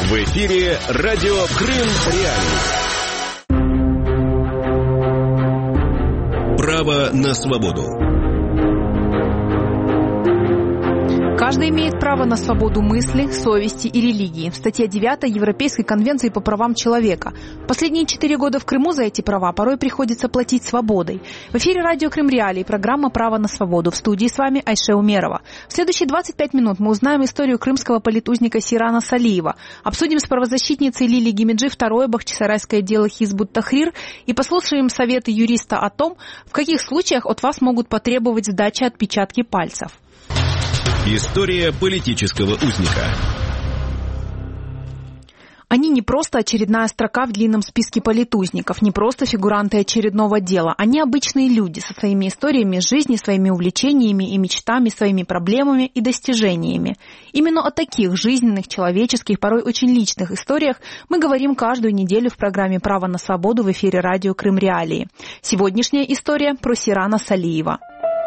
В эфире радио Крым Реалии. Право на свободу. Каждый имеет право на свободу мысли, совести и религии. Статья 9 Европейской конвенции по правам человека. Последние 4 года в Крыму за эти права порой приходится платить свободой. В эфире радио Крым Реалии, программа «Право на свободу». В студии с вами Айше Умерова. В следующие 25 минут мы узнаем историю крымского политузника Сейрана Салиева. Обсудим с правозащитницей Лилией Гимиджи второе бахчисарайское дело Хизб ут-Тахрир и послушаем советы юриста о том, в каких случаях от вас могут потребовать сдачи отпечатки пальцев. История политического узника. Они не просто очередная строка в длинном списке политузников, не просто фигуранты очередного дела. Они обычные люди со своими историями жизни, своими увлечениями и мечтами, своими проблемами и достижениями. Именно о таких жизненных, человеческих, порой очень личных историях мы говорим каждую неделю в программе «Право на свободу» в эфире радио Крым Реалии. Сегодняшняя история про Сейрана Салиева.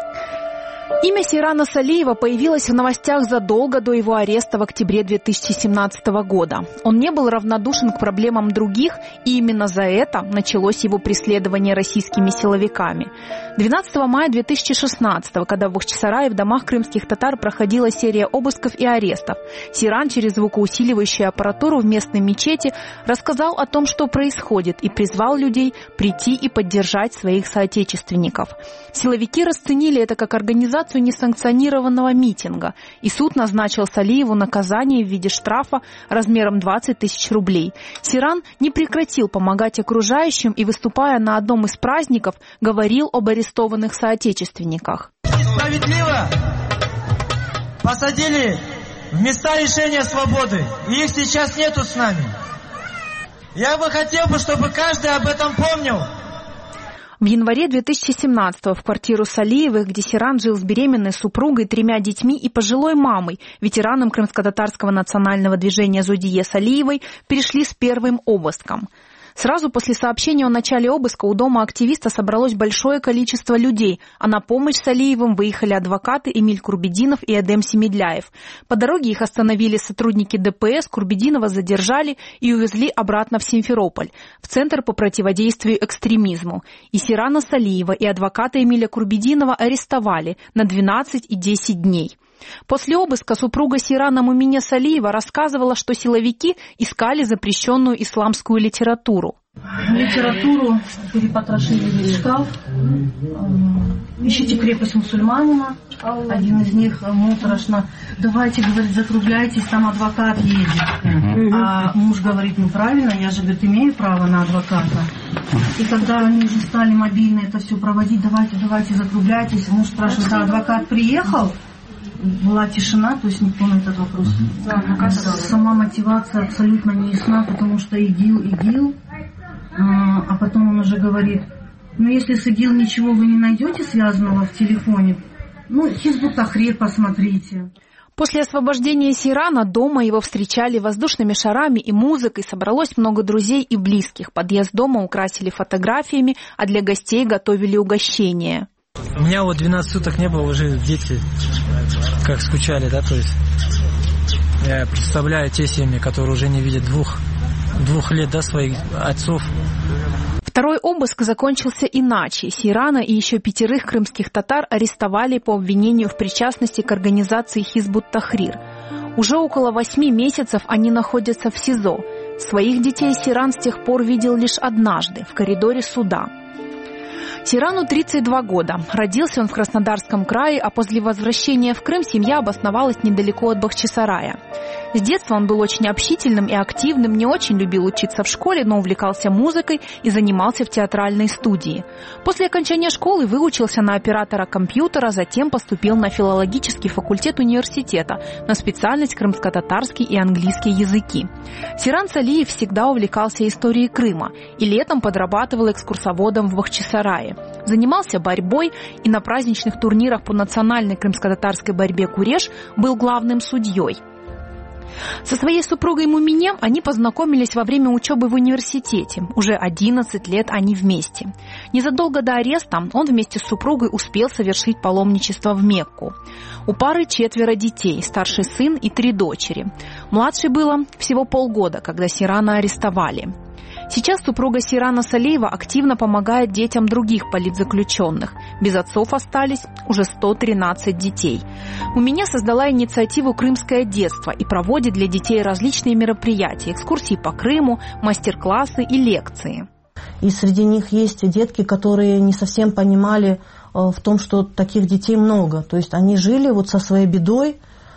Имя Сейрана Салиева появилось в новостях задолго до его ареста в октябре 2017 года. Он не был равнодушен к проблемам других, и именно за это началось его преследование российскими силовиками. 12 мая 2016, когда в Бахчисарае в домах крымских татар проходила серия обысков и арестов, Сейран через звукоусиливающую аппаратуру в местной мечети рассказал о том, что происходит, и призвал людей прийти и поддержать своих соотечественников. Силовики расценили это как организацию несанкционированного митинга, и суд назначил Салиеву наказание в виде штрафа размером 20 тысяч рублей. Сейран не прекратил помогать окружающим и, выступая на одном из праздников, говорил об арестованных соотечественниках. Справедливо посадили в места лишения свободы, и их сейчас нету с нами. Я бы хотел, чтобы каждый об этом помнил. В январе 2017-го в квартиру Салиевых, где Сейран жил с беременной супругой, 3 детьми и пожилой мамой, ветераном крымско-татарского национального движения Зудие Салиевой, перешли с первым обыском. Сразу после сообщения о начале обыска у дома активиста собралось большое количество людей, а на помощь Салиевым выехали адвокаты Эмиль Курбединов и Эдем Семедляев. По дороге их остановили сотрудники ДПС, Курбединова задержали и увезли обратно в Симферополь, в Центр по противодействию экстремизму. И Сейрана Салиева, и адвоката Эмиля Курбединова арестовали на 12 и 10 дней. После обыска супруга Сейрана Мумине Салиева рассказывала, что силовики искали запрещенную исламскую литературу. Литературу перепотрошили весь шкаф. Ищите крепость мусульманина. Один из них моторошно: давайте, говорит, закругляйтесь, там адвокат едет. А муж говорит: ну правильно, я же, говорит, имею право на адвоката. И когда они уже стали мобильно это все проводить, давайте, закругляйтесь, муж спрашивает: да, адвокат приехал? Была тишина, то есть никто на этот вопрос. Сама мотивация абсолютно не ясна, потому что ИГИЛ. А потом он уже говорит: ну если с ИГИЛ ничего вы не найдете связанного в телефоне, ну Хизб ут-Тахрир посмотрите. После освобождения Сейрана дома его встречали воздушными шарами и музыкой, собралось много друзей и близких. Подъезд дома украсили фотографиями, а для гостей готовили угощения. У меня 12 суток не было, уже дети как скучали, да, то есть я представляю те семьи, которые уже не видят двух лет, да, своих отцов. Второй обыск закончился иначе. Сейрана и еще 5 крымских татар арестовали по обвинению в причастности к организации Хизб ут-Тахрир. Уже около 8 месяцев они находятся в СИЗО. Своих детей Сейран с тех пор видел лишь однажды, в коридоре суда. Сейрану 32 года. Родился он в Краснодарском крае, а после возвращения в Крым семья обосновалась недалеко от Бахчисарая. С детства он был очень общительным и активным, не очень любил учиться в школе, но увлекался музыкой и занимался в театральной студии. После окончания школы выучился на оператора компьютера, затем поступил на филологический факультет университета, на специальность крымско-татарский и английский языки. Сейран Салиев всегда увлекался историей Крыма и летом подрабатывал экскурсоводом в Бахчисарае. Занимался борьбой и на праздничных турнирах по национальной крымско-татарской борьбе «Куреш» был главным судьей. Со своей супругой Мумине они познакомились во время учебы в университете. Уже 11 лет они вместе. Незадолго до ареста он вместе с супругой успел совершить паломничество в Мекку. У пары 4 детей, старший сын и 3 дочери. Младшей было всего полгода, когда Сирана арестовали. Сейчас супруга Сирана Салиева активно помогает детям других политзаключенных. Без отцов остались уже 113 детей. У меня создала инициативу «Крымское детство» и проводит для детей различные мероприятия, экскурсии по Крыму, мастер-классы и лекции. И среди них есть детки, которые не совсем понимали в том, что таких детей много. То есть они жили вот со своей бедой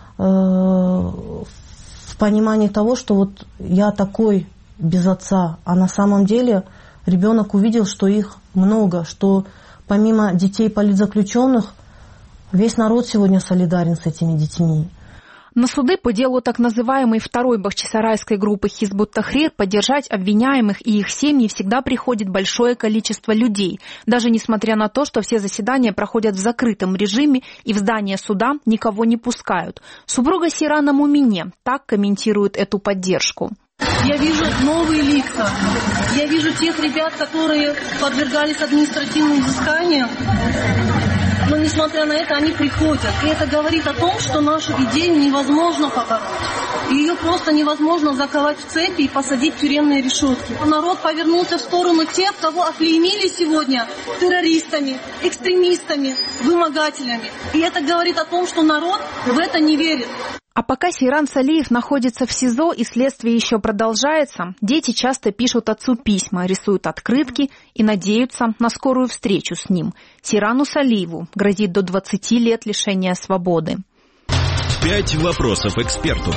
в понимании того, что вот я такой без отца, а на самом деле ребенок увидел, что их много, что помимо детей политзаключенных весь народ сегодня солидарен с этими детьми. На суды по делу так называемой второй бахчисарайской группы Хизб ут-Тахрир поддержать обвиняемых и их семьи всегда приходит большое количество людей, даже несмотря на то, что все заседания проходят в закрытом режиме и в здание суда никого не пускают. Супруга Сирана Мумине так комментирует эту поддержку. Я вижу новые лица. Я вижу тех ребят, которые подвергались административным взысканиям. Но, несмотря на это, они приходят. И это говорит о том, что нашу идею невозможно побороть. Ее просто невозможно заковать в цепи и посадить в тюремные решетки. Народ повернулся в сторону тех, кого оклеймили сегодня террористами, экстремистами, вымогателями. И это говорит о том, что народ в это не верит. А пока Сейран Салиев находится в СИЗО и следствие еще продолжается, дети часто пишут отцу письма, рисуют открытки и надеются на скорую встречу с ним. Сейрану Салиеву грозит до 20 лет лишения свободы. 5 вопросов эксперту.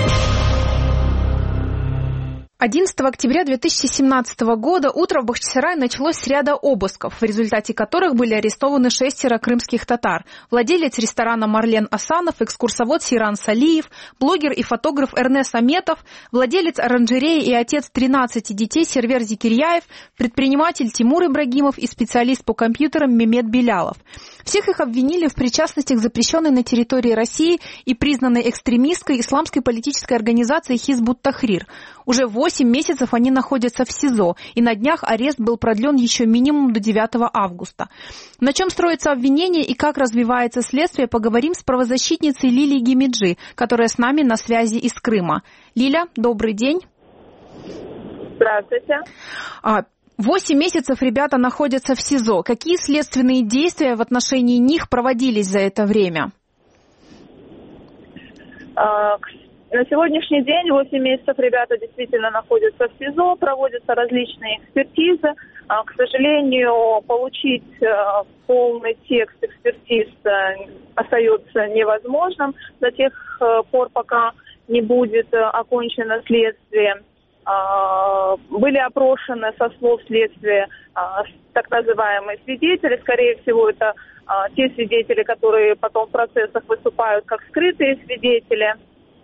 11 октября 2017 года утро в Бахчисарае началось с ряда обысков, в результате которых были арестованы 6 крымских татар. Владелец ресторана Марлен Асанов, экскурсовод Сейран Салиев, блогер и фотограф Эрнес Аметов, владелец оранжереи и отец 13 детей Сервер Зикирьяев, предприниматель Тимур Ибрагимов и специалист по компьютерам Мемет Белялов. Всех их обвинили в причастности к запрещенной на территории России и признанной экстремистской исламской политической организации Хизб ут-Тахрир. Уже 8 месяцев они находятся в СИЗО, и на днях арест был продлен еще минимум до 9 августа. На чем строится обвинение и как развивается следствие, поговорим с правозащитницей Лилией Гемиджи, которая с нами на связи из Крыма. Лиля, добрый день. Здравствуйте. 8 месяцев ребята находятся в СИЗО. Какие следственные действия в отношении них проводились за это время? На сегодняшний день 8 месяцев ребята действительно находятся в СИЗО, проводятся различные экспертизы. К сожалению, получить полный текст экспертиз остается невозможным до тех пор, пока не будет окончено следствие. Были опрошены со слов следствия так называемые свидетели. Скорее всего, это те свидетели, которые потом в процессах выступают как скрытые свидетели.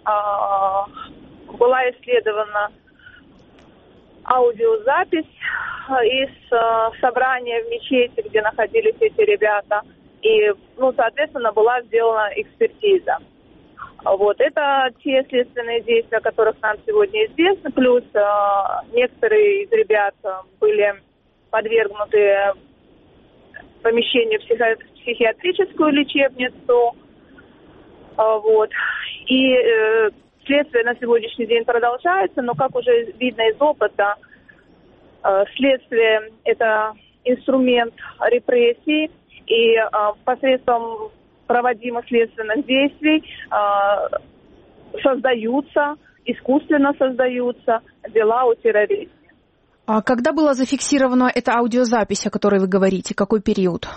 Была исследована аудиозапись из собрания в мечети, где находились эти ребята. И, соответственно, была сделана экспертиза. Вот, это те следственные действия, о которых нам сегодня известно. Плюс некоторые из ребят были подвергнуты помещению в психиатрическую лечебницу. Вот. И следствие на сегодняшний день продолжается, но, как уже видно из опыта, следствие – это инструмент репрессий, и посредством проводимых следственных действий искусственно создаются дела о терроризме. А когда была зафиксирована эта аудиозапись, о которой вы говорите? Какой период?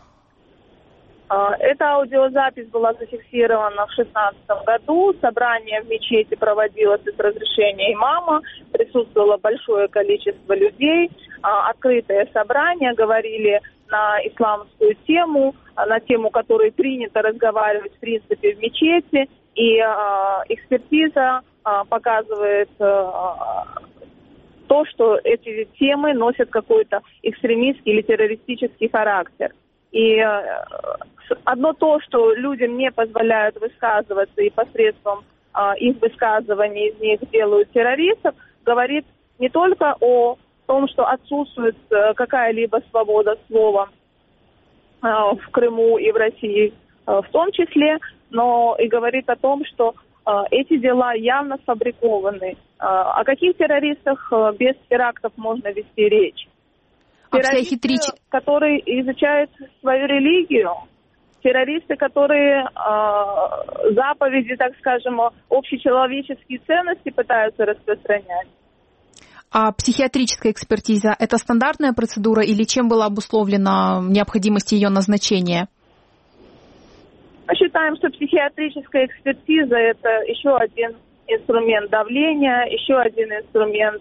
Эта аудиозапись была зафиксирована в 2016 году. Собрание в мечети проводилось с разрешения имама. Присутствовало большое количество людей. Открытое собрание, говорили на исламскую тему, на тему, которой принято разговаривать в принципе в мечети. И экспертиза показывает то, что эти темы носят какой-то экстремистский или террористический характер. И одно то, что людям не позволяют высказываться и посредством их высказываний из них делают террористов, говорит не только о том, что отсутствует какая-либо свобода слова в Крыму и в России в том числе, но и говорит о том, что эти дела явно сфабрикованы. О каких террористах без терактов можно вести речь? Террористы, которые изучают свою религию, террористы, которые заповеди, так скажем, общечеловеческие ценности пытаются распространять. А психиатрическая экспертиза – это стандартная процедура или чем была обусловлена необходимость ее назначения? Мы считаем, что психиатрическая экспертиза – это еще один инструмент давления, еще один инструмент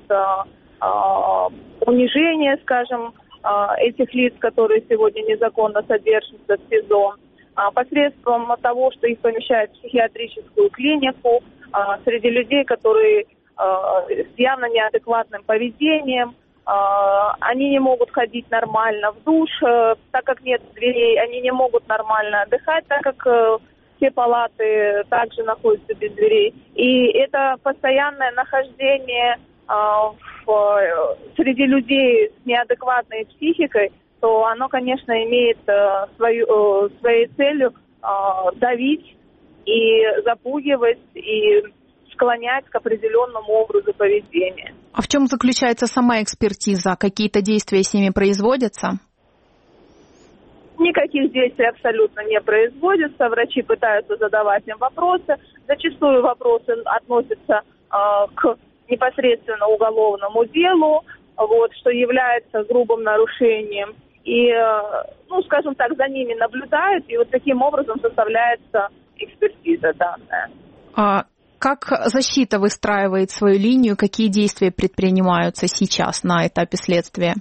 унижения, скажем, этих лиц, которые сегодня незаконно содержатся в СИЗО, посредством того, что их помещают в психиатрическую клинику, среди людей, которые с явно неадекватным поведением, они не могут ходить нормально в душ, так как нет дверей, они не могут нормально отдыхать, так как все палаты также находятся без дверей. И это постоянное нахождение среди людей с неадекватной психикой, то оно, конечно, имеет своей целью давить и запугивать, и склонять к определенному образу поведения. А в чем заключается сама экспертиза? Какие-то действия с ними производятся? Никаких действий абсолютно не производится. Врачи пытаются задавать им вопросы. Зачастую вопросы относятся к непосредственно уголовному делу, что является грубым нарушением. И, скажем так, за ними наблюдают, и таким образом составляется экспертиза данная. Как защита выстраивает свою линию? Какие действия предпринимаются сейчас на этапе следствия?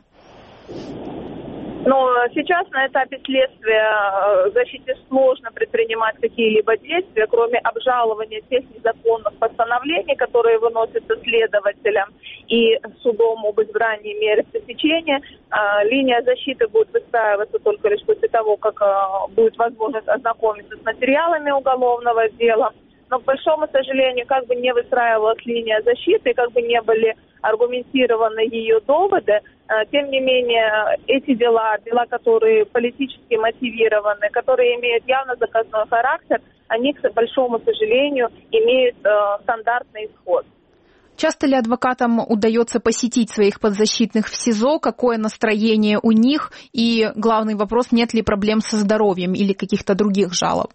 Сейчас на этапе следствия защите сложно предпринимать какие-либо действия, кроме обжалования тех незаконных постановлений, которые выносятся следователям и судом об избрании меры пресечения. Линия защиты будет выстраиваться только лишь после того, как будет возможность ознакомиться с материалами уголовного дела. Но, к большому сожалению, как бы не выстраивалась линия защиты, как бы не были аргументированы ее доводы, тем не менее, эти дела, которые политически мотивированы, которые имеют явно заказной характер, они, к большому сожалению, имеют стандартный исход. Часто ли адвокатам удается посетить своих подзащитных в СИЗО? Какое настроение у них? И главный вопрос, нет ли проблем со здоровьем или каких-то других жалоб?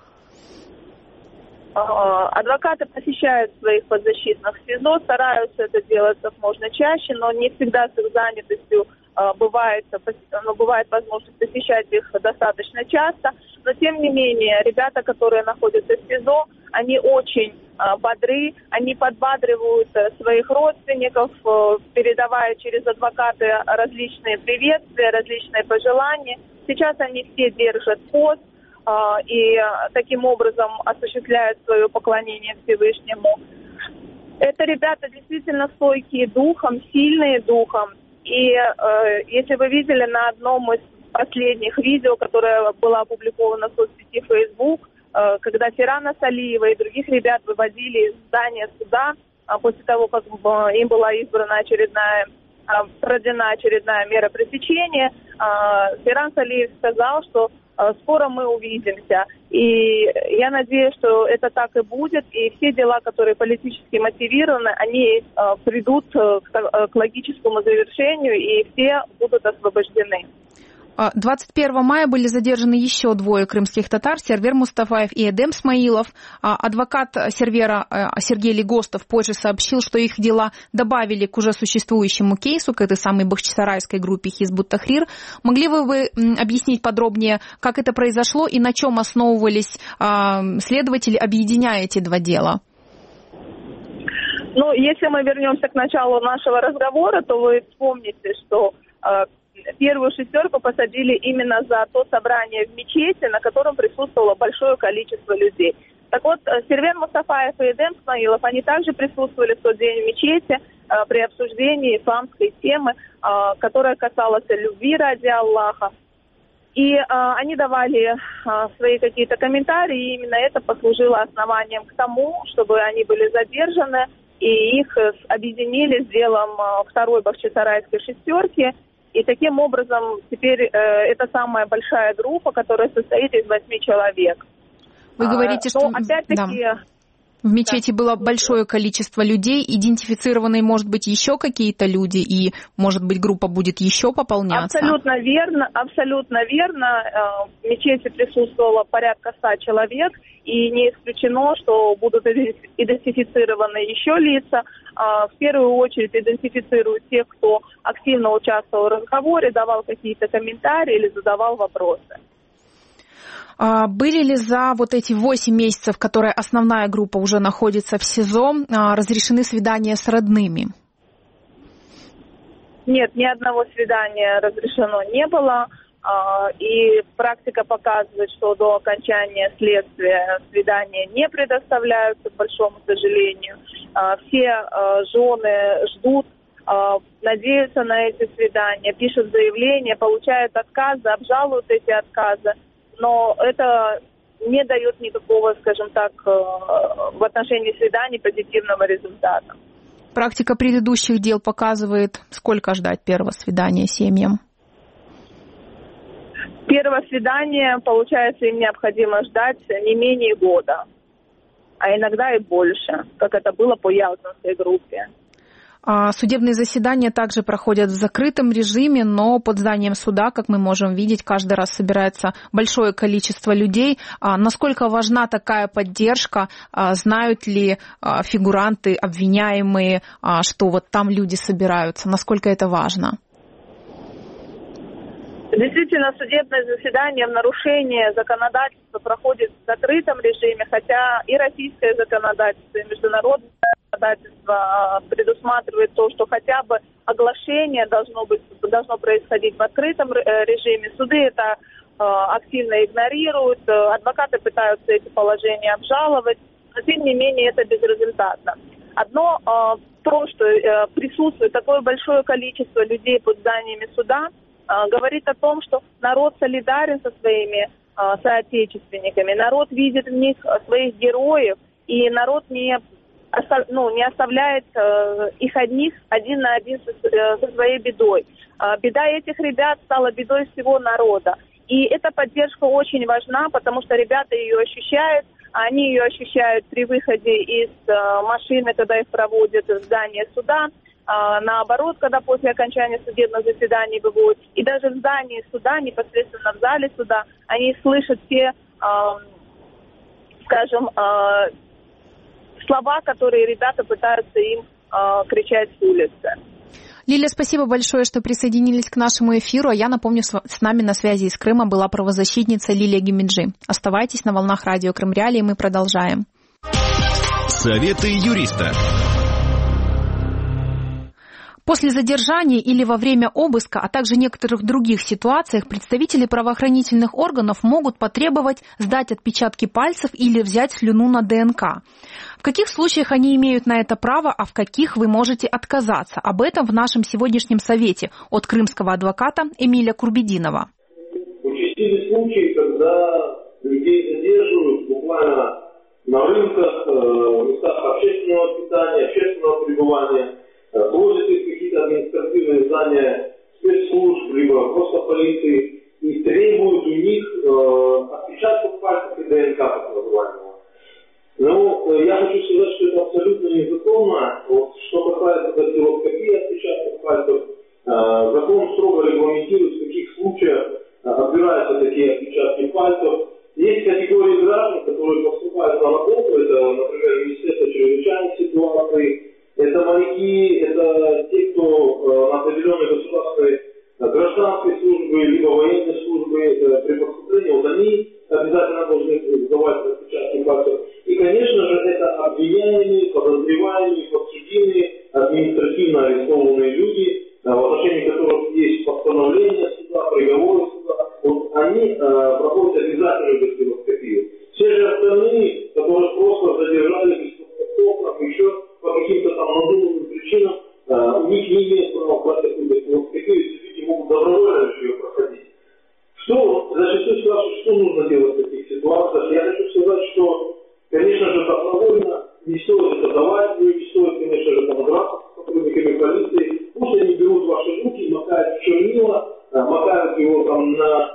Адвокаты посещают своих подзащитных в СИЗО, стараются это делать как можно чаще, но не всегда с их занятостью бывает возможность посещать их достаточно часто. Но тем не менее, ребята, которые находятся в СИЗО, они очень бодры, они подбадривают своих родственников, передавая через адвокаты различные приветствия, различные пожелания. Сейчас они все держат пост и таким образом осуществляют свое поклонение Всевышнему. Это ребята действительно стойкие духом, сильные духом. И если вы видели на одном из последних видео, которое было опубликовано в соцсети Facebook, когда Ферана Салиева и других ребят выводили из здания суда после того, как им была проведена очередная мера пресечения, Феран Салиев сказал, что скоро мы увидимся. И я надеюсь, что это так и будет. И все дела, которые политически мотивированы, они придут к логическому завершению, и все будут освобождены. 21 мая были задержаны еще двое крымских татар, Сервер Мустафаев и Эдем Смаилов. Адвокат Сервера Сергей Легостов позже сообщил, что их дела добавили к уже существующему кейсу, к этой самой бахчисарайской группе Хизбут Тахрир. Могли бы вы объяснить подробнее, как это произошло и на чем основывались следователи, объединяя эти два дела? Если мы вернемся к началу нашего разговора, то вы вспомните, что первую шестерку посадили именно за то собрание в мечети, на котором присутствовало большое количество людей. Так вот, Сервер Мустафаев и Эдем Смаилов, они также присутствовали в тот день в мечети при обсуждении исламской темы, которая касалась любви ради Аллаха. И они давали свои какие-то комментарии, и именно это послужило основанием к тому, чтобы они были задержаны, и их объединили с делом второй бахчисарайской шестерки. И таким образом теперь это самая большая группа, которая состоит из 8 человек. Вы говорите, что опять-таки... Да. В мечети было большое количество людей, идентифицированные, может быть, еще какие-то люди, и, может быть, группа будет еще пополняться? Абсолютно верно, абсолютно верно. В мечети присутствовало порядка 100 человек, и не исключено, что будут идентифицированы еще лица. В первую очередь идентифицируют тех, кто активно участвовал в разговоре, давал какие-то комментарии или задавал вопросы. Были ли за вот эти 8 месяцев, которые основная группа уже находится в СИЗО, разрешены свидания с родными? Нет, ни одного свидания разрешено не было. И практика показывает, что до окончания следствия свидания не предоставляются, к большому сожалению. Все жены ждут, надеются на эти свидания, пишут заявления, получают отказы, обжалуют эти отказы. Но это не дает никакого, скажем так, в отношении свиданий позитивного результата. Практика предыдущих дел показывает, сколько ждать первого свидания семьям? Первого свидания, получается, им необходимо ждать не менее года, а иногда и больше, как это было по Ялтинской группе. Судебные заседания также проходят в закрытом режиме, но под зданием суда, как мы можем видеть, каждый раз собирается большое количество людей. Насколько важна такая поддержка? Знают ли фигуранты, обвиняемые, что вот там люди собираются? Насколько это важно? Действительно, судебное заседание в нарушение законодательства проходит в закрытом режиме, хотя и российское законодательство, и международное законодательство предусматривает то, что хотя бы оглашение должно происходить в открытом режиме. Суды это активно игнорируют, адвокаты пытаются эти положения обжаловать, но тем не менее это безрезультатно. Одно то, что присутствует такое большое количество людей под зданиями суда, говорит о том, что народ солидарен со своими соотечественниками, народ видит в них своих героев, и народ не оставляет их одних один на один со своей бедой. Беда этих ребят стала бедой всего народа. И эта поддержка очень важна, потому что ребята ее ощущают, они ее ощущают при выходе из машины, когда их проводят в здание суда, наоборот, когда после окончания судебного заседания выводят. И даже в здании суда, непосредственно в зале суда, они слышат все, скажем, слова, которые ребята пытаются им кричать с улицы. Лилия, спасибо большое, что присоединились к нашему эфиру. А я напомню, с нами на связи из Крыма была правозащитница Лилия Гемиджи. Оставайтесь на волнах радио Крым Реалии, мы продолжаем. Советы юриста. После задержания или во время обыска, а также некоторых других ситуациях представители правоохранительных органов могут потребовать сдать отпечатки пальцев или взять слюну на ДНК. В каких случаях они имеют на это право, а в каких вы можете отказаться? Об этом в нашем сегодняшнем совете от крымского адвоката Эмиля Курбединова. Участились случаи, когда людей задерживают буквально на рынках, в местах общественного питания, общественного пребывания, просят их какие-то административные здания спецслужб, либо просто полиции, и требуют у них отпечатков пальцев и ДНК, так называемого. Ну, я хочу сказать, что это абсолютно незаконно. Вот, что касается дактилоскопии отпечатков пальцев, закон строго регламентирует, в каких случаях отбираются такие отпечатки пальцев. Есть категории граждан, которые поступают на работу, это, например, Министерство чрезвычайных ситуаций, это моряки, это те, кто на определенной государственной гражданской службе, либо военной службе при поступлении, вот они обязательно должны сдавать отпечатки пальцев. И, конечно же, это обвиняемые, подозреваемые, подсудимые, административно арестованные люди, в отношении которых есть постановление суда, приговоры суда. Вот они проходят обязательную дактилоскопию. Все же остальные, которых просто задержали беспокойно, еще по каким-то там надуманным причинам, у них не имеет права брать такую дактилоскопию, если люди могут добровольно ее проходить. Что что нужно делать в таких ситуациях? Я хочу сказать, что, конечно же, добровольно не стоит это давать, не стоит, конечно же, там драться с сотрудниками полиции. Пусть они берут ваши руки, макают в чернила, макают его там на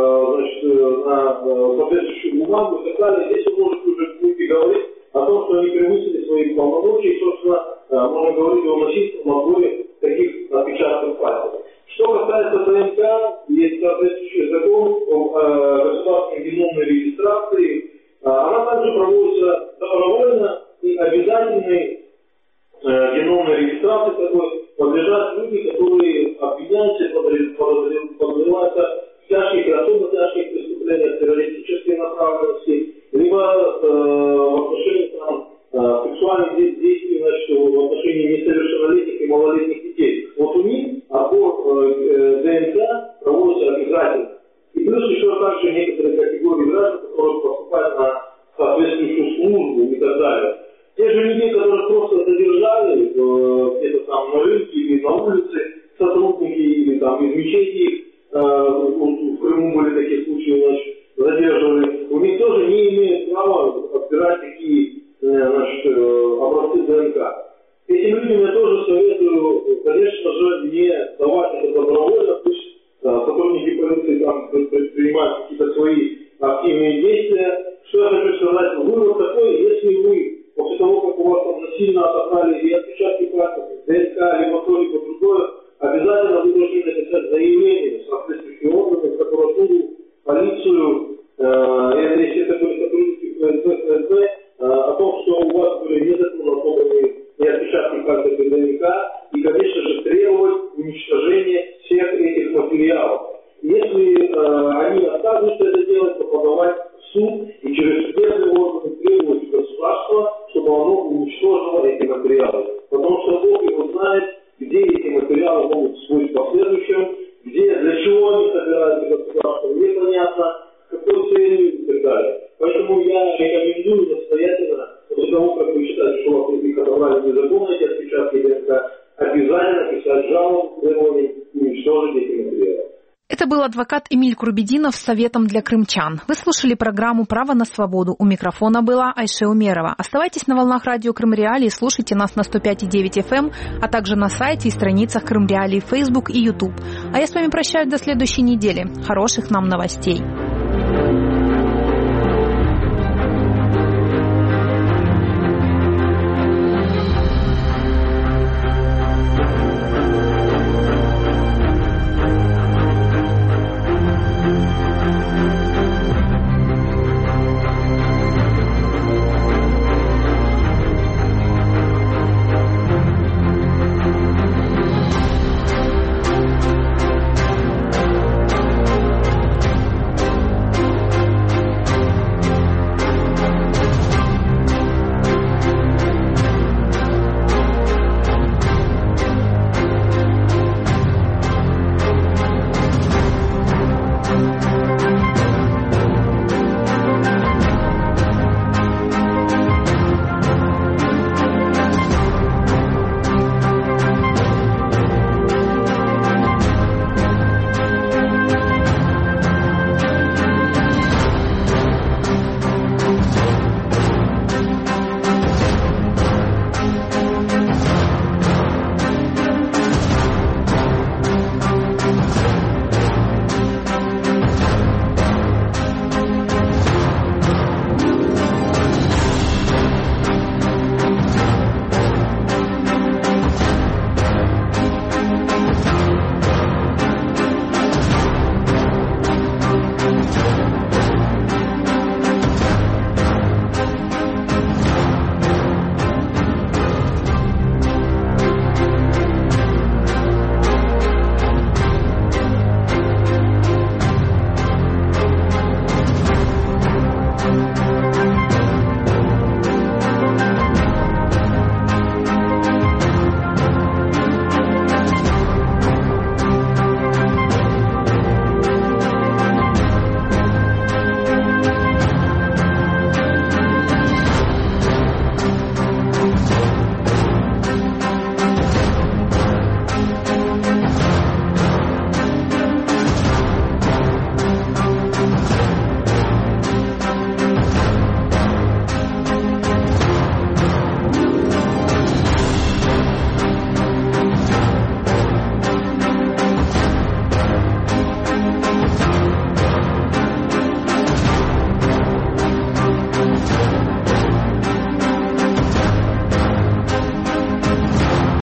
соответствующую бумагу и так далее. Здесь вы можете уже будете говорить о том, что они превысили свои полномочия, и, собственно, можно говорить о насильственном отборе таких отпечатков пальцев. Что касается ДНК, есть соответствующий закон о государственной геномной регистрации. Она также проводится добровольно и обязательной геномной регистрации такой подлежат люди, которые обвиняются и подозреваются в тяжких и особо тяжких преступлениях террористической направленности, либо в отношении сексуальных действий, в отношении несовершеннолетних и малолетних детей. Вот у них отбор ДНК проводится обязательно. И плюс еще также некоторые категории граждан, которые поступают на соответствующую службу и так далее. Те же людей, которых просто задержали где-то там на рынке или на улице, сотрудники или там из мечети, в Крыму были такие случаи, задерживали, у них тоже не имеют права отбирать такие образцы ДНК. Этим людям я тоже советую, конечно же, не давать это добровольно, пусть сотрудники полиции там предпринимают какие-то свои активные действия. Что я хочу сказать, вывод такой, если вы после того, как у вас там насильно отобрали и отпечатки пальцев, ДНК, либо то-либо другое, обязательно вы должны написать заявление в соответствующие органы, в прокуратуру, полицию, если это были сотрудники ФСБ, о том, что у вас были незаконно отобранные и отпечатки пальцев и ДНК, и, конечно же, требовать уничтожения всех этих материалов. Если они откажутся это делать, то подавать в суд и через судебные органы требовать государства, чтобы оно уничтожило эти материалы. Потому что Бог его знает, где эти материалы могут всплыть в последующем, для чего они собираются государство, непонятно, какой целью и так далее. Поэтому я рекомендую настоятельно, после того, как вы считаете, что у вас их отобрали незаконно эти отпечатки ДНК, обязательно писать жалобу с требованием уничтожить эти материалы. Это был адвокат Эмиль Курбединов с советом для крымчан. Вы слушали программу «Право на свободу». У микрофона была Айше Умерова. Оставайтесь на волнах радио Крым Реалии, слушайте нас на 105,9 FM, а также на сайте и страницах Крым Реалии, Facebook и YouTube. А я с вами прощаюсь до следующей недели. Хороших нам новостей.